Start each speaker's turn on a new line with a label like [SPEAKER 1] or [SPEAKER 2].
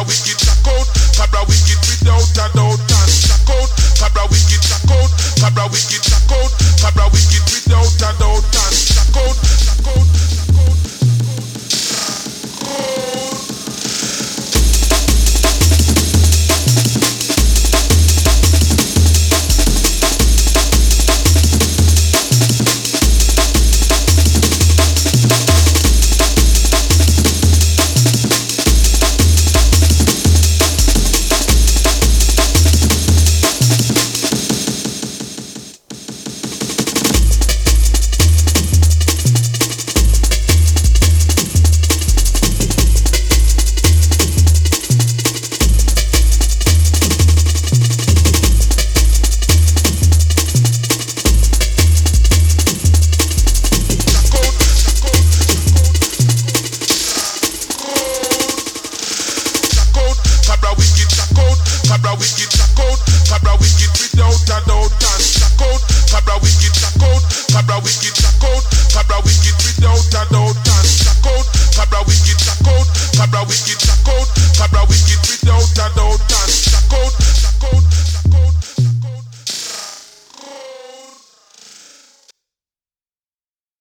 [SPEAKER 1] wicked, check out. Cabra wicked without a doubt and check out. Cabra wicked, check out. Cabra wicked, check out. Cabra wicked without a doubt and check out. Check out. Cabra wicked, check out. Cabra wicked without a doubt and check out. Cabra wicked, check out. Cabra wicked, check out. Cabra wicked without a doubt and check out. Cabra wicked, check out. Cabra wicked, check out. Cabra wicked without